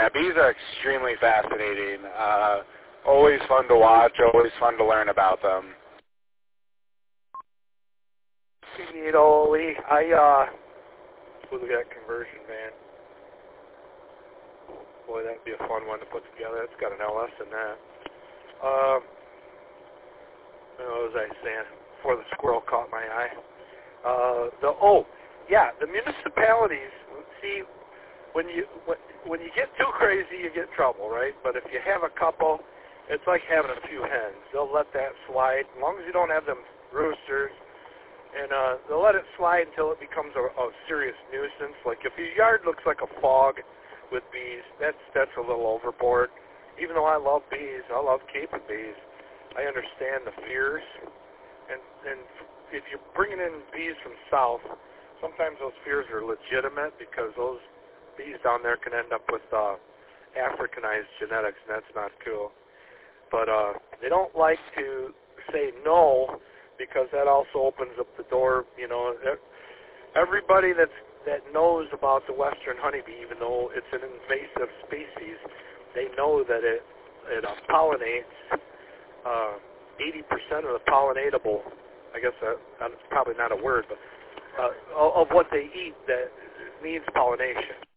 Yeah, bees are extremely fascinating. Always fun to watch, always fun to learn about them. CD8OLE, I was that conversion van. Boy, that'd be a fun one to put together. It's got an LS in that. What was I saying? Before the squirrel caught my eye. The municipalities. See, when you get too crazy, you get trouble, right? But if you have a couple, it's like having a few hens. They'll let that slide as long as you don't have them roosters, and they'll let it slide until it becomes a serious nuisance. Like if your yard looks like a fog with bees, that's a little overboard. Even though I love bees, I love keeping bees. I understand the fears, and if you're bringing in bees from south, sometimes those fears are legitimate because those bees down there can end up with Africanized genetics, and that's not cool. But they don't like to say no because that also opens up the door. You know, everybody that knows about the western honeybee, even though it's an invasive species, they know that it pollinates 80% of the pollinatable. I guess that's probably not a word, but of what they eat that needs pollination.